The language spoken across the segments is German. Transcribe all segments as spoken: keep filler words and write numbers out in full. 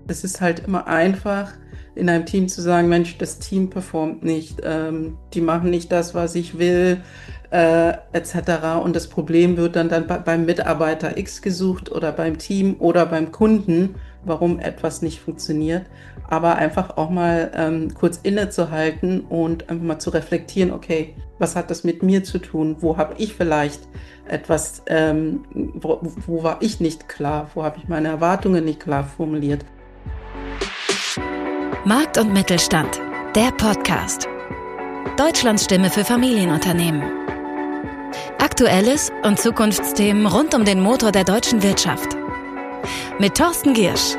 Es ist halt immer einfach, in einem Team zu sagen, Mensch, das Team performt nicht, ähm, die machen nicht das, was ich will, äh, et cetera. Und das Problem wird dann, dann bei, beim Mitarbeiter X gesucht oder beim Team oder beim Kunden, warum etwas nicht funktioniert. Aber einfach auch mal ähm, kurz innezuhalten und einfach mal zu reflektieren, okay, was hat das mit mir zu tun? Wo habe ich vielleicht etwas, ähm, wo, wo war ich nicht klar? Wo habe ich meine Erwartungen nicht klar formuliert? Markt und Mittelstand, der Podcast. Deutschlands Stimme für Familienunternehmen. Aktuelles und Zukunftsthemen rund um den Motor der deutschen Wirtschaft. Mit Thorsten Giersch.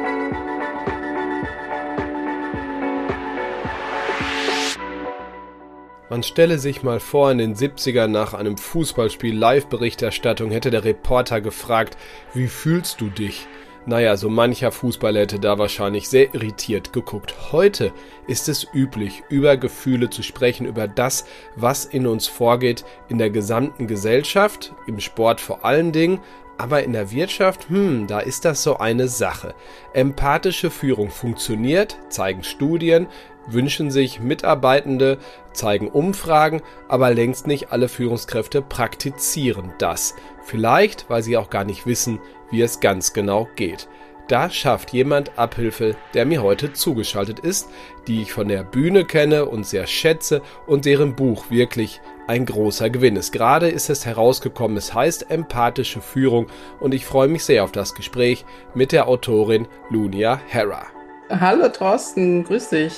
Man stelle sich mal vor, in den siebzigern nach einem Fußballspiel Live-Berichterstattung hätte der Reporter gefragt, wie fühlst du dich? Naja, so mancher Fußballer hätte da wahrscheinlich sehr irritiert geguckt. Heute ist es üblich, über Gefühle zu sprechen, über das, was in uns vorgeht, in der gesamten Gesellschaft, im Sport vor allen Dingen, aber in der Wirtschaft, hm, da ist das so eine Sache. Empathische Führung funktioniert, zeigen Studien, wünschen sich Mitarbeitende, zeigen Umfragen, aber längst nicht alle Führungskräfte praktizieren das. Vielleicht, weil sie auch gar nicht wissen, wie es ganz genau geht. Da schafft jemand Abhilfe, der mir heute zugeschaltet ist, die ich von der Bühne kenne und sehr schätze und deren Buch wirklich ein großer Gewinn ist. Gerade ist es herausgekommen, es heißt Empathische Führung und ich freue mich sehr auf das Gespräch mit der Autorin Lunia Hara. Hallo Thorsten, grüß dich.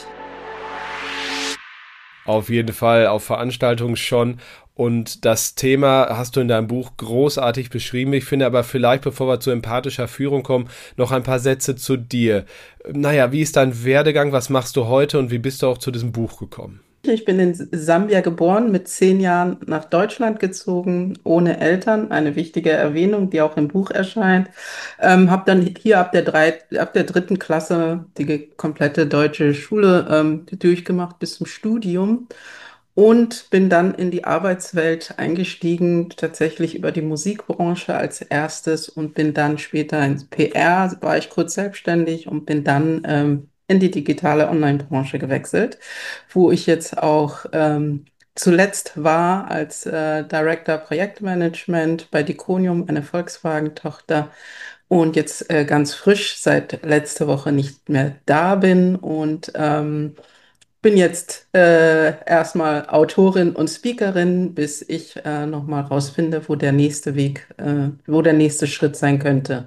Auf jeden Fall, auf Veranstaltungen schon. Und das Thema hast du in deinem Buch großartig beschrieben. Ich finde aber vielleicht, bevor wir zu empathischer Führung kommen, noch ein paar Sätze zu dir. Naja, wie ist dein Werdegang? Was machst du heute und wie bist du auch zu diesem Buch gekommen? Ich bin in Sambia geboren, mit zehn Jahren nach Deutschland gezogen, ohne Eltern. Eine wichtige Erwähnung, die auch im Buch erscheint. Ähm, habe dann hier ab der, drei, ab der dritten Klasse die komplette deutsche Schule ähm, durchgemacht bis zum Studium und bin dann in die Arbeitswelt eingestiegen, tatsächlich über die Musikbranche als erstes und bin dann später ins P R, war ich kurz selbstständig und bin dann ähm, in die digitale Online-Branche gewechselt, wo ich jetzt auch ähm, zuletzt war als äh, Director Projektmanagement bei Diconium, eine Volkswagen-Tochter, und jetzt äh, ganz frisch seit letzter Woche nicht mehr da bin und ähm, bin jetzt äh, erstmal Autorin und Speakerin, bis ich äh, nochmal rausfinde, wo der nächste Weg, äh, wo der nächste Schritt sein könnte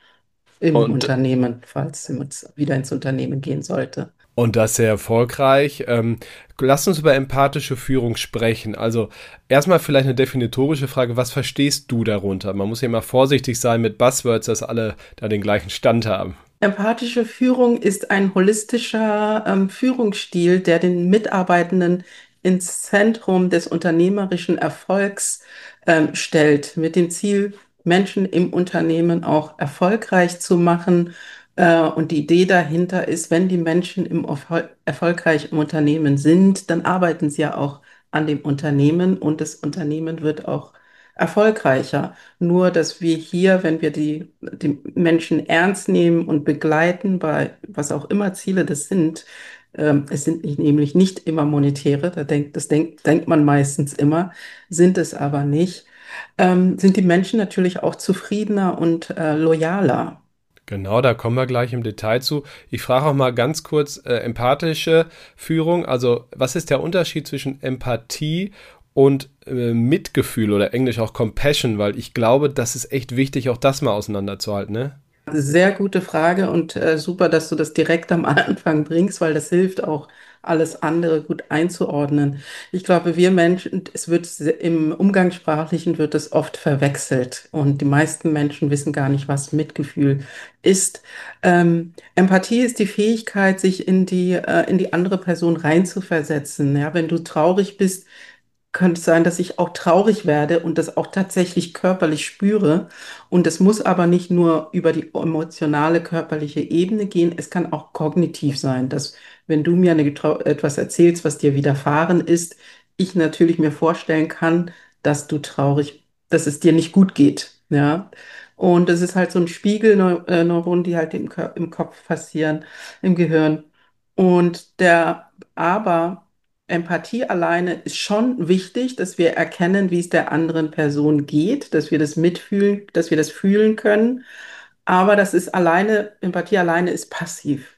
im Und Unternehmen, falls es wieder ins Unternehmen gehen sollte. Und das sehr erfolgreich. Ähm, lass uns über empathische Führung sprechen. Also erstmal vielleicht eine definitorische Frage. Was verstehst du darunter? Man muss ja immer vorsichtig sein mit Buzzwords, dass alle da den gleichen Stand haben. Empathische Führung ist ein holistischer ähm, Führungsstil, der den Mitarbeitenden ins Zentrum des unternehmerischen Erfolgs ähm, stellt, mit dem Ziel, Menschen im Unternehmen auch erfolgreich zu machen. Äh, und die Idee dahinter ist, wenn die Menschen im Erfol erfolgreich im Unternehmen sind, dann arbeiten sie ja auch an dem Unternehmen und das Unternehmen wird auch erfolgreicher. Nur, dass wir hier, wenn wir die, die Menschen ernst nehmen und begleiten, bei was auch immer Ziele das sind, ähm, es sind nicht, nämlich nicht immer monetäre, da denkt, das denkt, denkt man meistens immer, sind es aber nicht, ähm, sind die Menschen natürlich auch zufriedener und äh, loyaler. Genau, da kommen wir gleich im Detail zu. Ich frage auch mal ganz kurz, äh, empathische Führung, also was ist der Unterschied zwischen Empathie und äh, Mitgefühl oder englisch auch Compassion, weil ich glaube, das ist echt wichtig, auch das mal auseinanderzuhalten, ne? Sehr gute Frage und äh, super, dass du das direkt am Anfang bringst, weil das hilft auch, alles andere gut einzuordnen. Ich glaube, wir Menschen, es wird se- im Umgangssprachlichen wird es oft verwechselt und die meisten Menschen wissen gar nicht, was Mitgefühl ist. Ähm, Empathie ist die Fähigkeit, sich in die, äh, in die andere Person reinzuversetzen. Ja, wenn du traurig bist, könnte es sein, dass ich auch traurig werde und das auch tatsächlich körperlich spüre. Und es muss aber nicht nur über die emotionale, körperliche Ebene gehen, es kann auch kognitiv sein, dass wenn du mir eine, getrau- etwas erzählst, was dir widerfahren ist, ich natürlich mir vorstellen kann, dass du traurig, dass es dir nicht gut geht. Ja. Und das ist halt so ein Spiegelneuron, die halt im, Kö- im Kopf passieren, im Gehirn. Und der, aber Empathie alleine ist schon wichtig, dass wir erkennen, wie es der anderen Person geht, dass wir das mitfühlen, dass wir das fühlen können. Aber das ist alleine, Empathie alleine ist passiv.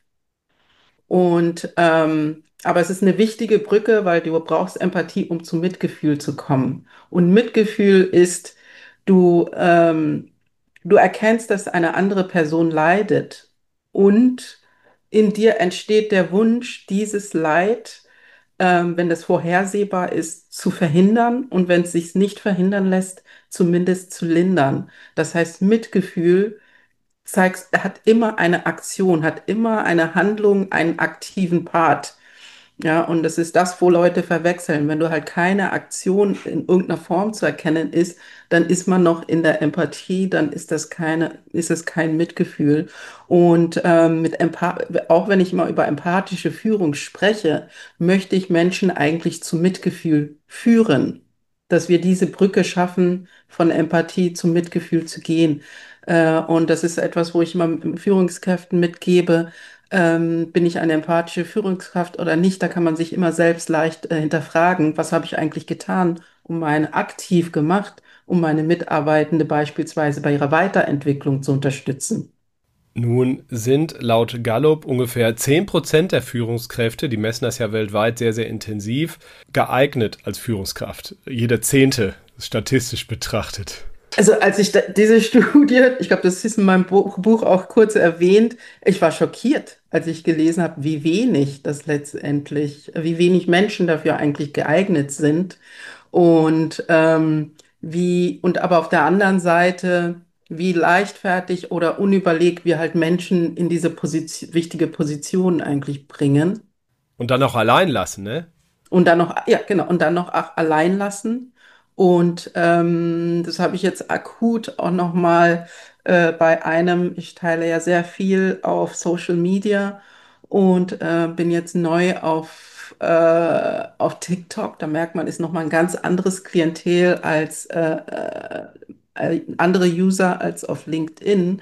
Und ähm, aber es ist eine wichtige Brücke, weil du brauchst Empathie, um zu Mitgefühl zu kommen. Und Mitgefühl ist, du, ähm, du erkennst, dass eine andere Person leidet und in dir entsteht der Wunsch, dieses Leid, ähm, wenn das vorhersehbar ist, zu verhindern und wenn es sich nicht verhindern lässt, zumindest zu lindern. Das heißt, Mitgefühl zeigst, hat immer eine Aktion, hat immer eine Handlung, einen aktiven Part. Ja, und das ist das, wo Leute verwechseln. Wenn du halt keine Aktion in irgendeiner Form zu erkennen ist, dann ist man noch in der Empathie, dann ist das keine, ist es kein Mitgefühl. Und ähm, mit Empath auch wenn ich immer über empathische Führung spreche, möchte ich Menschen eigentlich zu Mitgefühl führen, dass wir diese Brücke schaffen, von Empathie zum Mitgefühl zu gehen. Äh, und das ist etwas, wo ich immer Führungskräften mitgebe. Ähm, bin ich eine empathische Führungskraft oder nicht? Da kann man sich immer selbst leicht äh, hinterfragen, was habe ich eigentlich getan, um meine aktiv gemacht, um meine Mitarbeitende beispielsweise bei ihrer Weiterentwicklung zu unterstützen. Nun sind laut Gallup ungefähr zehn Prozent der Führungskräfte, die messen das ja weltweit sehr, sehr intensiv, geeignet als Führungskraft. Jeder Zehnte, statistisch betrachtet. Also als ich da, diese Studie, ich glaube, das ist in meinem Buch, Buch auch kurz erwähnt, ich war schockiert, als ich gelesen habe, wie wenig das letztendlich, wie wenig Menschen dafür eigentlich geeignet sind und ähm, wie, und aber auf der anderen Seite, wie leichtfertig oder unüberlegt wir halt Menschen in diese Position, wichtige Position eigentlich bringen. Und dann auch allein lassen, ne? Und dann noch, ja, genau, und dann noch ach, allein lassen. Und ähm, das habe ich jetzt akut auch nochmal äh, bei einem, ich teile ja sehr viel auf Social Media und äh, bin jetzt neu auf, äh, auf TikTok. Da merkt man, ist nochmal ein ganz anderes Klientel als äh, äh, andere User als auf LinkedIn.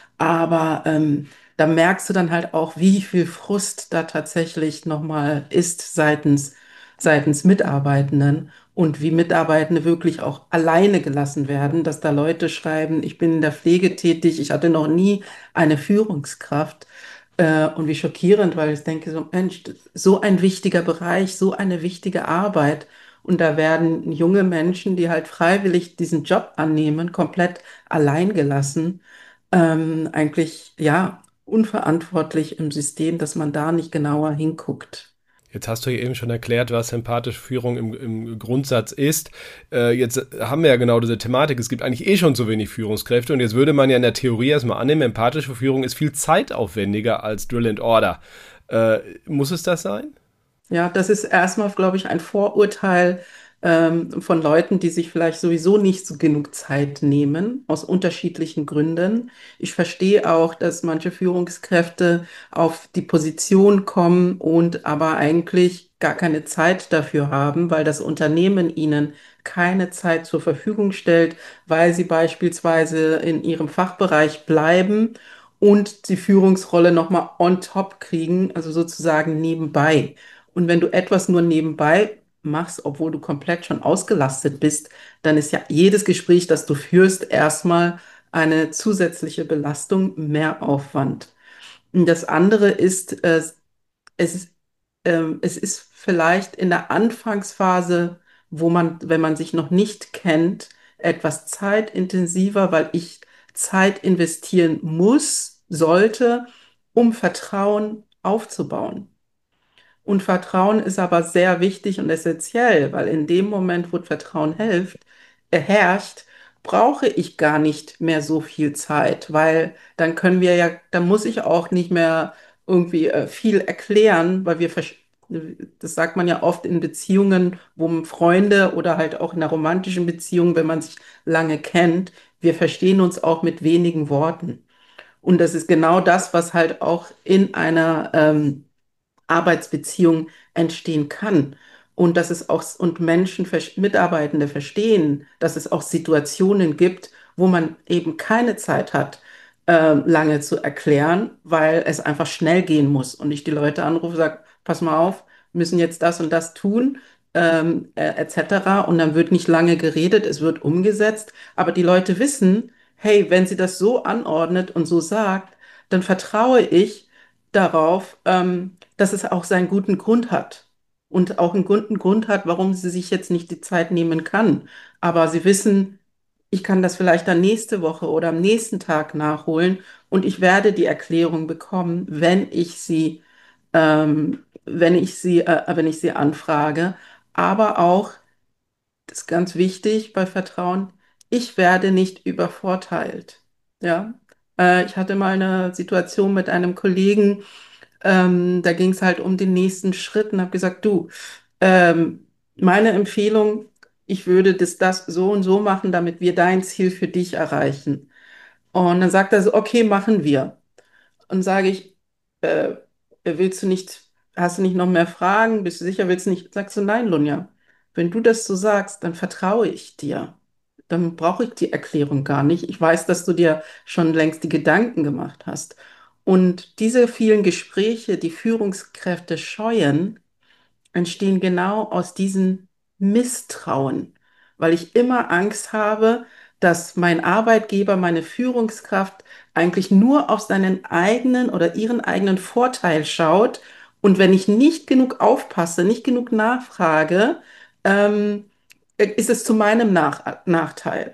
Aber ähm, da merkst du dann halt auch, wie viel Frust da tatsächlich nochmal ist seitens, seitens Mitarbeitenden und wie Mitarbeitende wirklich auch alleine gelassen werden, dass da Leute schreiben, ich bin in der Pflege tätig, ich hatte noch nie eine Führungskraft. Äh, und wie schockierend, weil ich denke, so, Mensch, so ein wichtiger Bereich, so eine wichtige Arbeit. Und da werden junge Menschen, die halt freiwillig diesen Job annehmen, komplett allein gelassen ähm, eigentlich ja unverantwortlich im System, dass man da nicht genauer hinguckt. Jetzt hast du ja eben schon erklärt, was empathische Führung im, im Grundsatz ist. Äh, jetzt haben wir ja genau diese Thematik. Es gibt eigentlich eh schon so wenig Führungskräfte und jetzt würde man ja in der Theorie erstmal annehmen, empathische Führung ist viel zeitaufwendiger als Drill and Order. Äh, muss es das sein? Ja, das ist erstmal, glaube ich, ein Vorurteil ähm, von Leuten, die sich vielleicht sowieso nicht so genug Zeit nehmen, aus unterschiedlichen Gründen. Ich verstehe auch, dass manche Führungskräfte auf die Position kommen und aber eigentlich gar keine Zeit dafür haben, weil das Unternehmen ihnen keine Zeit zur Verfügung stellt, weil sie beispielsweise in ihrem Fachbereich bleiben und die Führungsrolle nochmal on top kriegen, also sozusagen nebenbei. Und wenn du etwas nur nebenbei machst, obwohl du komplett schon ausgelastet bist, dann ist ja jedes Gespräch, das du führst, erstmal eine zusätzliche Belastung, mehr Aufwand. Und das andere ist, äh, es ist, ähm, es ist vielleicht in der Anfangsphase, wo man, wenn man sich noch nicht kennt, etwas zeitintensiver, weil ich Zeit investieren muss, sollte, um Vertrauen aufzubauen. Und Vertrauen ist aber sehr wichtig und essentiell, weil in dem Moment, wo Vertrauen hilft, äh, herrscht, brauche ich gar nicht mehr so viel Zeit, weil dann können wir ja, dann muss ich auch nicht mehr irgendwie äh, viel erklären, weil wir, versch- das sagt man ja oft in Beziehungen, wo man Freunde oder halt auch in einer romantischen Beziehung, wenn man sich lange kennt, wir verstehen uns auch mit wenigen Worten. Und das ist genau das, was halt auch in einer ähm, Arbeitsbeziehung entstehen kann. Und dass es auch, und Menschen, Mitarbeitende verstehen, dass es auch Situationen gibt, wo man eben keine Zeit hat, äh, lange zu erklären, weil es einfach schnell gehen muss und ich die Leute anrufe und sage, pass mal auf, wir müssen jetzt das und das tun, ähm, äh, et cetera. Und dann wird nicht lange geredet, es wird umgesetzt, aber die Leute wissen, hey, wenn sie das so anordnet und so sagt, dann vertraue ich darauf, ähm, dass es auch seinen guten Grund hat. Und auch einen guten Grund hat, warum sie sich jetzt nicht die Zeit nehmen kann. Aber sie wissen, ich kann das vielleicht dann nächste Woche oder am nächsten Tag nachholen und ich werde die Erklärung bekommen, wenn ich sie, ähm, wenn ich sie, äh, wenn ich sie anfrage. Aber auch, das ist ganz wichtig bei Vertrauen, ich werde nicht übervorteilt. Ja, äh, ich hatte mal eine Situation mit einem Kollegen, ähm, da ging es halt um den nächsten Schritt und habe gesagt, du, ähm, meine Empfehlung, ich würde das, das so und so machen, damit wir dein Ziel für dich erreichen. Und dann sagt er so, okay, machen wir. Und sage ich, äh, willst du nicht, hast du nicht noch mehr Fragen? Bist du sicher, willst du nicht? Sagst du, nein, Lunja, wenn du das so sagst, dann vertraue ich dir. Dann brauche ich die Erklärung gar nicht. Ich weiß, dass du dir schon längst die Gedanken gemacht hast. Und diese vielen Gespräche, die Führungskräfte scheuen, entstehen genau aus diesem Misstrauen, weil ich immer Angst habe, dass mein Arbeitgeber, meine Führungskraft eigentlich nur auf seinen eigenen oder ihren eigenen Vorteil schaut. Und wenn ich nicht genug aufpasse, nicht genug nachfrage, ähm, ist es zu meinem Nach Nachteil.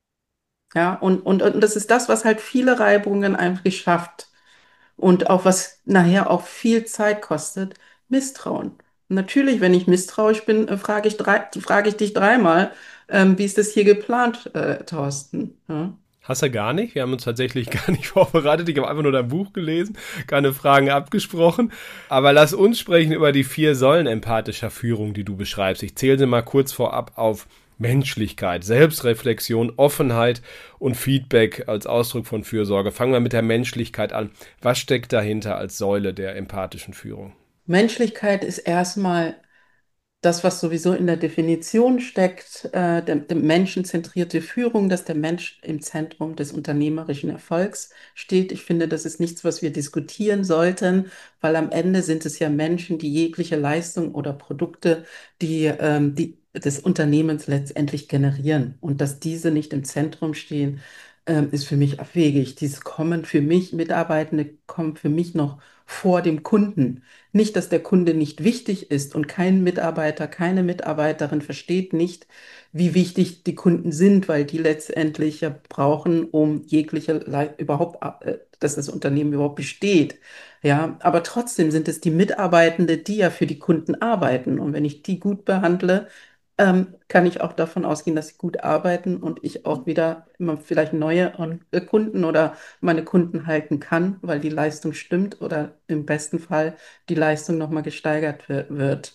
Ja, und, und, und das ist das, was halt viele Reibungen einfach schafft. Und auch was nachher auch viel Zeit kostet, Misstrauen. Und natürlich, wenn ich misstrauisch bin, äh, frage ich, drei, frage ich dich dreimal, ähm, wie ist das hier geplant, äh, Thorsten? Ja? Hast du gar nicht? Wir haben uns tatsächlich gar nicht vorbereitet. Ich habe einfach nur dein Buch gelesen, keine Fragen abgesprochen. Aber lass uns sprechen über die vier Säulen empathischer Führung, die du beschreibst. Ich zähle sie mal kurz vorab auf: Menschlichkeit, Selbstreflexion, Offenheit und Feedback als Ausdruck von Fürsorge. Fangen wir mit der Menschlichkeit an. Was steckt dahinter als Säule der empathischen Führung? Menschlichkeit ist erstmal das, was sowieso in der Definition steckt, äh, der, der menschenzentrierte Führung, dass der Mensch im Zentrum des unternehmerischen Erfolgs steht. Ich finde, das ist nichts, was wir diskutieren sollten, weil am Ende sind es ja Menschen, die jegliche Leistung oder Produkte, die, ähm, die des Unternehmens letztendlich generieren. Und dass diese nicht im Zentrum stehen, ähm, ist für mich abwegig. Diese kommen für mich, Mitarbeitende kommen für mich noch vor dem Kunden. Nicht, dass der Kunde nicht wichtig ist und kein Mitarbeiter, keine Mitarbeiterin versteht nicht, wie wichtig die Kunden sind, weil die letztendlich ja brauchen, um jegliche Le überhaupt, äh, dass das Unternehmen überhaupt besteht. Ja, aber trotzdem sind es die Mitarbeitenden, die ja für die Kunden arbeiten. Und wenn ich die gut behandle, ähm, kann ich auch davon ausgehen, dass sie gut arbeiten und ich auch wieder immer vielleicht neue äh, Kunden oder meine Kunden halten kann, weil die Leistung stimmt oder im besten Fall die Leistung nochmal gesteigert wi- wird.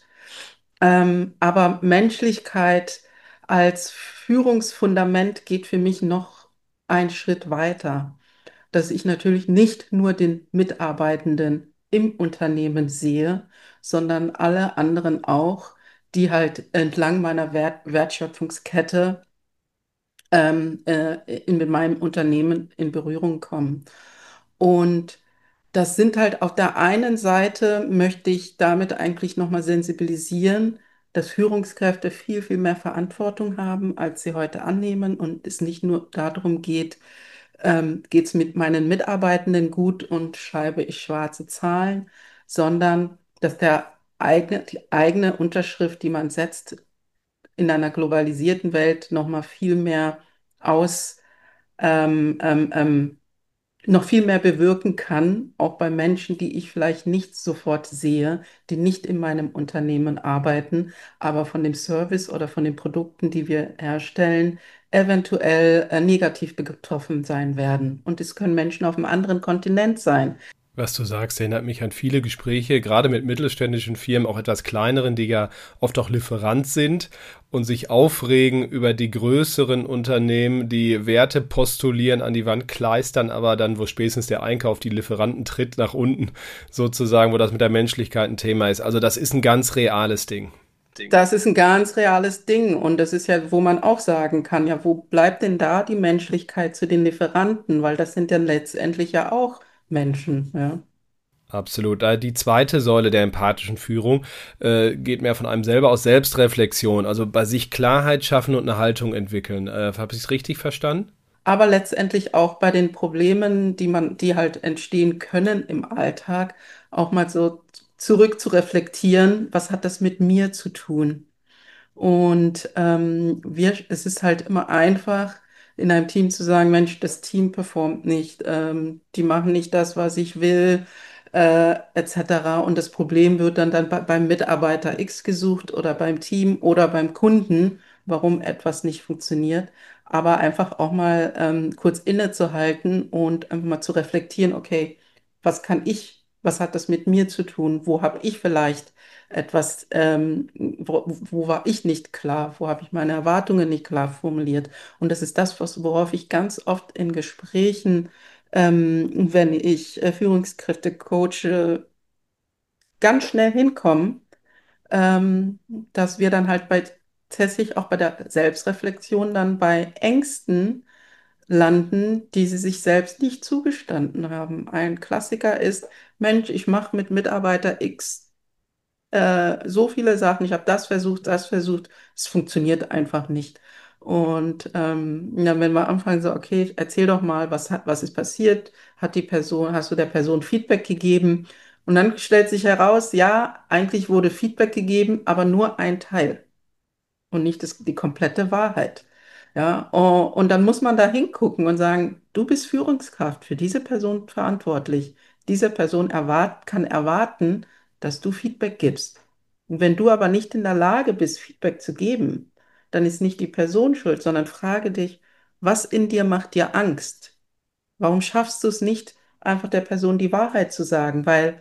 Ähm, aber Menschlichkeit als Führungsfundament geht für mich noch einen Schritt weiter, dass ich natürlich nicht nur den Mitarbeitenden im Unternehmen sehe, sondern alle anderen auch, die halt entlang meiner Wert Wertschöpfungskette ähm, äh, in mit meinem Unternehmen in Berührung kommen. Und das sind halt auf der einen Seite, möchte ich damit eigentlich nochmal sensibilisieren, dass Führungskräfte viel, viel mehr Verantwortung haben, als sie heute annehmen und es nicht nur darum geht, ähm, geht es mit meinen Mitarbeitenden gut und schreibe ich schwarze Zahlen, sondern dass der eigene, die eigene Unterschrift, die man setzt, in einer globalisierten Welt nochmal viel mehr aus, ähm, ähm, ähm, noch viel mehr bewirken kann, auch bei Menschen, die ich vielleicht nicht sofort sehe, die nicht in meinem Unternehmen arbeiten, aber von dem Service oder von den Produkten, die wir herstellen, eventuell äh, negativ betroffen sein werden. Und es können Menschen auf einem anderen Kontinent sein. Was du sagst, erinnert mich an viele Gespräche, gerade mit mittelständischen Firmen, auch etwas kleineren, die ja oft auch Lieferant sind und sich aufregen über die größeren Unternehmen, die Werte postulieren, an die Wand kleistern, aber dann, wo spätestens der Einkauf die Lieferanten tritt nach unten, sozusagen, wo das mit der Menschlichkeit ein Thema ist. Also das ist ein ganz reales Ding. Ding. Das ist ein ganz reales Ding und das ist ja, wo man auch sagen kann, ja, wo bleibt denn da die Menschlichkeit zu den Lieferanten? Weil das sind ja letztendlich ja auch Menschen, ja. Absolut. Äh, Die zweite Säule der empathischen Führung äh, geht mehr von einem selber aus Selbstreflexion, also bei sich Klarheit schaffen und eine Haltung entwickeln. Äh, Habe ich es richtig verstanden? Aber letztendlich auch bei den Problemen, die man, die halt entstehen können im Alltag, auch mal so zurück zu reflektieren, was hat das mit mir zu tun? Und ähm, wir, es ist halt immer einfach, in einem Team zu sagen, Mensch, das Team performt nicht, ähm, die machen nicht das, was ich will, äh, et cetera. Und das Problem wird dann, dann bei, beim Mitarbeiter X gesucht oder beim Team oder beim Kunden, warum etwas nicht funktioniert. Aber einfach auch mal ähm, kurz innezuhalten und einfach mal zu reflektieren, okay, was kann ich, was hat das mit mir zu tun? Wo habe ich vielleicht etwas, ähm, wo, wo war ich nicht klar, wo habe ich meine Erwartungen nicht klar formuliert. Und das ist das, was, worauf ich ganz oft in Gesprächen, ähm, wenn ich äh, Führungskräfte coache, ganz schnell hinkomme, ähm, dass wir dann halt bei tatsächlich auch bei der Selbstreflexion dann bei Ängsten landen, die sie sich selbst nicht zugestanden haben. Ein Klassiker ist, Mensch, ich mache mit Mitarbeiter X äh, so viele Sachen. Ich habe das versucht, das versucht. Es funktioniert einfach nicht. Und ähm, ja, wenn wir anfangen, so, okay, erzähl doch mal, was hat, was ist passiert? Hat die Person, hast du der Person Feedback gegeben? Und dann stellt sich heraus, ja, eigentlich wurde Feedback gegeben, aber nur ein Teil und nicht das, die komplette Wahrheit. Ja, oh, und dann muss man da hingucken und sagen, du bist Führungskraft, für diese Person verantwortlich. Diese Person erwart, kann erwarten, dass du Feedback gibst. Und wenn du aber nicht in der Lage bist, Feedback zu geben, dann ist nicht die Person schuld, sondern frage dich, was in dir macht dir Angst? Warum schaffst du es nicht, einfach der Person die Wahrheit zu sagen? Weil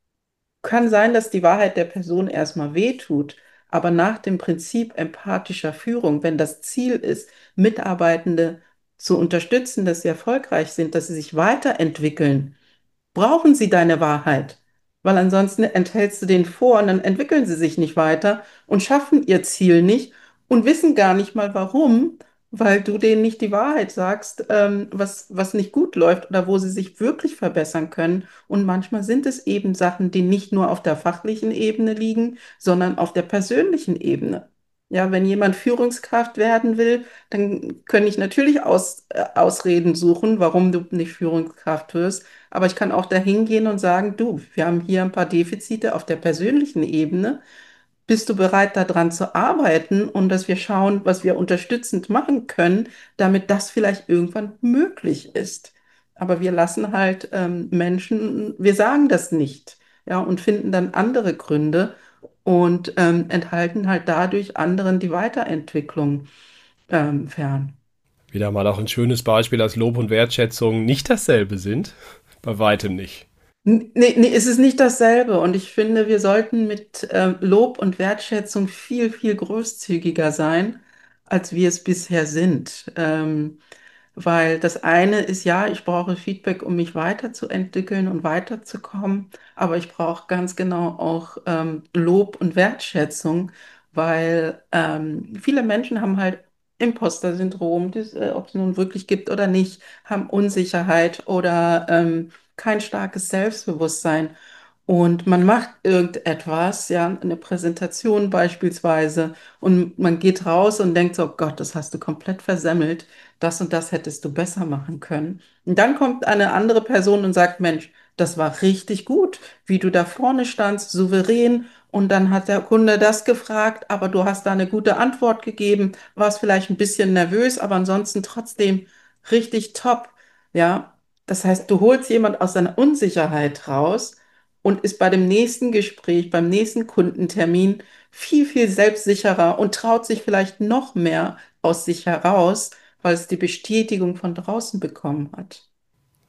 kann sein, dass die Wahrheit der Person erstmal wehtut, aber nach dem Prinzip empathischer Führung, wenn das Ziel ist, Mitarbeitende zu unterstützen, dass sie erfolgreich sind, dass sie sich weiterentwickeln, brauchen sie deine Wahrheit, weil ansonsten enthältst du den vor und dann entwickeln sie sich nicht weiter und schaffen ihr Ziel nicht und wissen gar nicht mal warum, weil du denen nicht die Wahrheit sagst, ähm, was, was nicht gut läuft oder wo sie sich wirklich verbessern können. Und manchmal sind es eben Sachen, die nicht nur auf der fachlichen Ebene liegen, sondern auf der persönlichen Ebene. Ja, wenn jemand Führungskraft werden will, dann kann ich natürlich Aus, äh, Ausreden suchen, warum du nicht Führungskraft wirst. Aber ich kann auch dahin gehen und sagen, du, wir haben hier ein paar Defizite auf der persönlichen Ebene. Bist du bereit, daran zu arbeiten und dass wir schauen, was wir unterstützend machen können, damit das vielleicht irgendwann möglich ist? Aber wir lassen halt ähm, Menschen, wir sagen das nicht, ja, und finden dann andere Gründe und ähm, enthalten halt dadurch anderen die Weiterentwicklung ähm, fern. Wieder mal auch ein schönes Beispiel, dass Lob und Wertschätzung nicht dasselbe sind. Bei weitem nicht. N- Nee, nee, es ist nicht dasselbe. Und ich finde, wir sollten mit ähm, Lob und Wertschätzung viel, viel großzügiger sein, als wir es bisher sind. Ähm, weil das eine ist, ja, ich brauche Feedback, um mich weiterzuentwickeln und weiterzukommen. Aber ich brauche ganz genau auch ähm, Lob und Wertschätzung, weil ähm, viele Menschen haben halt Imposter-Syndrom, das, äh, ob es nun wirklich gibt oder nicht, haben Unsicherheit oder ähm, kein starkes Selbstbewusstsein. Und man macht irgendetwas, ja, eine Präsentation beispielsweise, und man geht raus und denkt so, oh Gott, das hast du komplett versemmelt, das und das hättest du besser machen können. Und dann kommt eine andere Person und sagt, Mensch, das war richtig gut, wie du da vorne standst, souverän. Und dann hat der Kunde das gefragt, aber du hast da eine gute Antwort gegeben, warst vielleicht ein bisschen nervös, aber ansonsten trotzdem richtig top. Ja, das heißt, du holst jemand aus seiner Unsicherheit raus und ist bei dem nächsten Gespräch, beim nächsten Kundentermin viel, viel selbstsicherer und traut sich vielleicht noch mehr aus sich heraus, weil es die Bestätigung von draußen bekommen hat.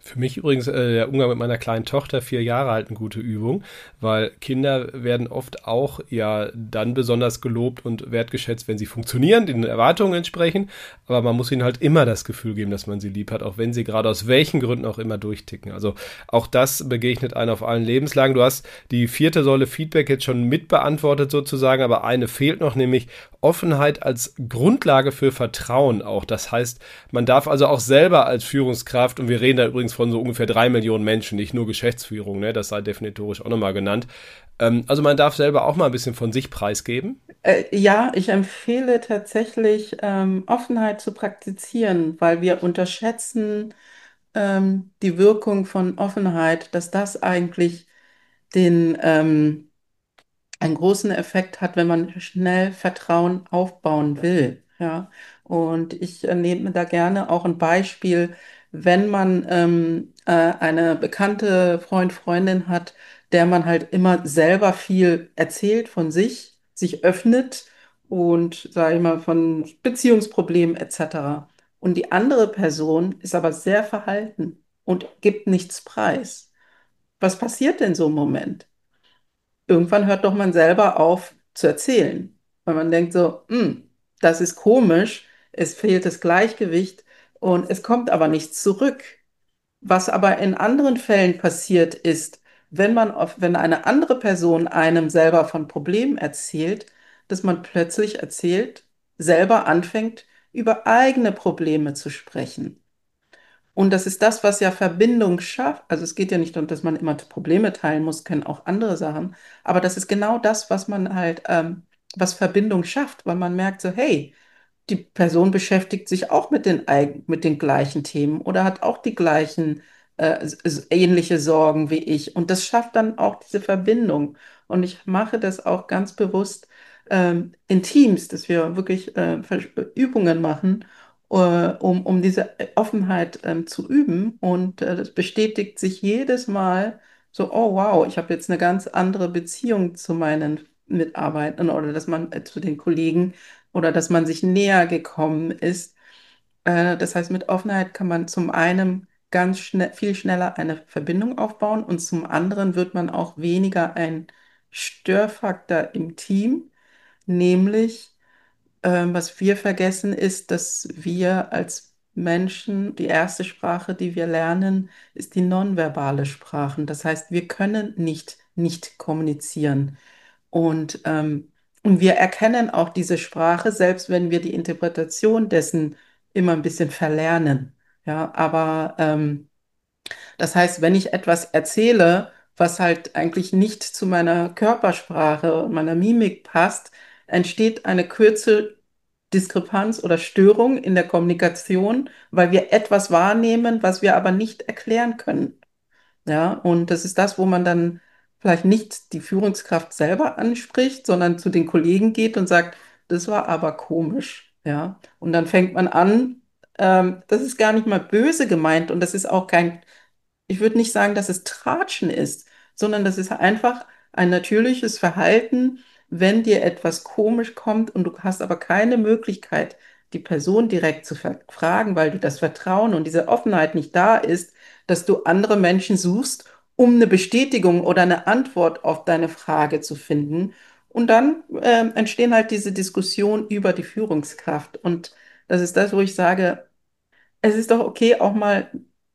Für mich übrigens äh, der Umgang mit meiner kleinen Tochter, vier Jahre alt, eine gute Übung, weil Kinder werden oft auch ja dann besonders gelobt und wertgeschätzt, wenn sie funktionieren, den Erwartungen entsprechen, aber man muss ihnen halt immer das Gefühl geben, dass man sie lieb hat, auch wenn sie gerade aus welchen Gründen auch immer durchticken. Also auch das begegnet einem auf allen Lebenslagen. Du hast die vierte Säule Feedback jetzt schon mitbeantwortet sozusagen, aber eine fehlt noch, nämlich Offenheit als Grundlage für Vertrauen auch. Das heißt, man darf also auch selber als Führungskraft, und wir reden da übrigens von so ungefähr drei Millionen Menschen, nicht nur Geschäftsführung, ne, das sei definitorisch auch nochmal genannt. Ähm, also man darf selber auch mal ein bisschen von sich preisgeben. Äh, ja, ich empfehle tatsächlich, ähm, Offenheit zu praktizieren, weil wir unterschätzen ähm, die Wirkung von Offenheit, dass das eigentlich den, ähm, einen großen Effekt hat, wenn man schnell Vertrauen aufbauen will. Ja, und ich äh, nehme da gerne auch ein Beispiel, wenn man ähm, äh, eine bekannte Freund, Freundin hat, der man halt immer selber viel erzählt von sich, sich öffnet und, sage ich mal, von Beziehungsproblemen et cetera. Und die andere Person ist aber sehr verhalten und gibt nichts preis. Was passiert denn so im Moment? Irgendwann hört doch man selber auf zu erzählen, weil man denkt so, hm, das ist komisch, es fehlt das Gleichgewicht und es kommt aber nichts zurück. Was aber in anderen Fällen passiert ist, wenn man auf, wenn eine andere Person einem selber von Problemen erzählt, dass man plötzlich erzählt, selber anfängt, über eigene Probleme zu sprechen. Und das ist das, was ja Verbindung schafft. Also es geht ja nicht darum, dass man immer Probleme teilen muss, können auch andere Sachen. Aber das ist genau das, was man halt, ähm, was Verbindung schafft, weil man merkt so, hey, die Person beschäftigt sich auch mit den, eig- mit den gleichen Themen oder hat auch die gleichen äh, s- s- ähnliche Sorgen wie ich. Und das schafft dann auch diese Verbindung. Und ich mache das auch ganz bewusst ähm, in Teams, dass wir wirklich äh, Vers- Übungen machen, äh, um, um diese Offenheit ähm, zu üben. Und äh, das bestätigt sich jedes Mal so, oh wow, ich habe jetzt eine ganz andere Beziehung zu meinen Mitarbeitern oder dass man äh, zu den Kollegen oder dass man sich näher gekommen ist. Äh, das heißt, mit Offenheit kann man zum einen ganz schnell, viel schneller eine Verbindung aufbauen und zum anderen wird man auch weniger ein Störfaktor im Team, nämlich ähm, was wir vergessen ist, dass wir als Menschen, die erste Sprache, die wir lernen, ist die nonverbale Sprache. Das heißt, wir können nicht nicht kommunizieren. Und, ähm, und wir erkennen auch diese Sprache, selbst wenn wir die Interpretation dessen immer ein bisschen verlernen. Ja, aber ähm, das heißt, wenn ich etwas erzähle, was halt eigentlich nicht zu meiner Körpersprache und meiner Mimik passt, entsteht eine kurze Diskrepanz oder Störung in der Kommunikation, weil wir etwas wahrnehmen, was wir aber nicht erklären können. Ja, und das ist das, wo man dann vielleicht nicht die Führungskraft selber anspricht, sondern zu den Kollegen geht und sagt, das war aber komisch. Ja, und dann fängt man an, ähm, das ist gar nicht mal böse gemeint und das ist auch kein, ich würde nicht sagen, dass es Tratschen ist, sondern das ist einfach ein natürliches Verhalten, wenn dir etwas komisch kommt und du hast aber keine Möglichkeit, die Person direkt zu ver- fragen, weil du das Vertrauen und diese Offenheit nicht da ist, dass du andere Menschen suchst, um eine Bestätigung oder eine Antwort auf deine Frage zu finden. Und dann ähm, entstehen halt diese Diskussionen über die Führungskraft. Und das ist das, wo ich sage, es ist doch okay, auch mal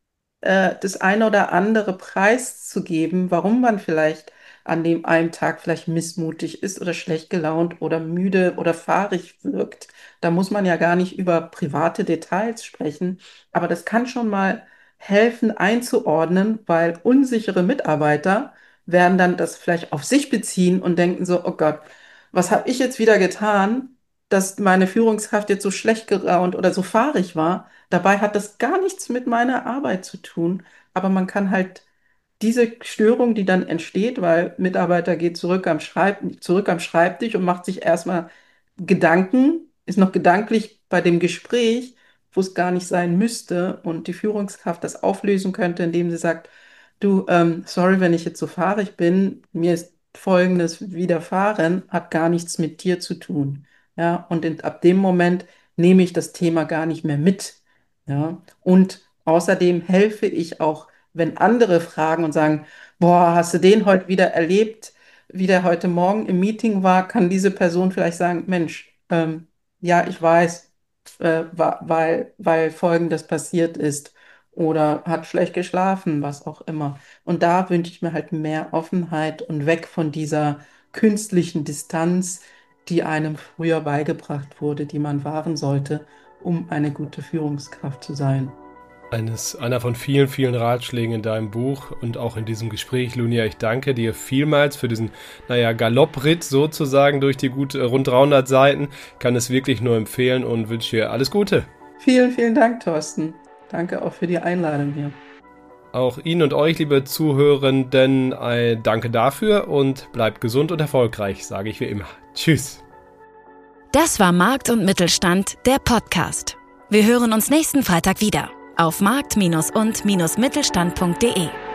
äh, das eine oder andere preiszugeben, warum man vielleicht an dem einen Tag vielleicht missmutig ist oder schlecht gelaunt oder müde oder fahrig wirkt. Da muss man ja gar nicht über private Details sprechen, aber das kann schon mal helfen einzuordnen, weil unsichere Mitarbeiter werden dann das vielleicht auf sich beziehen und denken so, oh Gott, was habe ich jetzt wieder getan, dass meine Führungskraft jetzt so schlecht gelaunt oder so fahrig war? Dabei hat das gar nichts mit meiner Arbeit zu tun, aber man kann halt diese Störung, die dann entsteht, weil Mitarbeiter geht zurück am Schreib zurück am Schreibtisch und macht sich erstmal Gedanken, ist noch gedanklich bei dem Gespräch, wo es gar nicht sein müsste und die Führungskraft das auflösen könnte, indem sie sagt, du, ähm, sorry, wenn ich jetzt so fahrig bin, mir ist Folgendes widerfahren, hat gar nichts mit dir zu tun. Ja, und in, ab dem Moment nehme ich das Thema gar nicht mehr mit. Ja, und Außerdem helfe ich auch, wenn andere fragen und sagen, boah, hast du den heute wieder erlebt, wie der heute Morgen im Meeting war, kann diese Person vielleicht sagen, Mensch, ähm, ja, ich weiß, äh, wa- weil, weil Folgendes passiert ist oder hat schlecht geschlafen, was auch immer. Und da wünsche ich mir halt mehr Offenheit und weg von dieser künstlichen Distanz, die einem früher beigebracht wurde, die man wahren sollte, um eine gute Führungskraft zu sein. Eines, einer von vielen, vielen Ratschlägen in deinem Buch und auch in diesem Gespräch, Lunia. Ich danke dir vielmals für diesen, naja, Galoppritt sozusagen durch die gut rund dreihundert Seiten. Kann es wirklich nur empfehlen und wünsche dir alles Gute. Vielen, vielen Dank, Thorsten. Danke auch für die Einladung hier. Auch Ihnen und euch, liebe Zuhörenden, äh, danke dafür und bleibt gesund und erfolgreich, sage ich wie immer. Tschüss. Das war Markt und Mittelstand, der Podcast. Wir hören uns nächsten Freitag wieder auf markt- und mittelstand punkt de.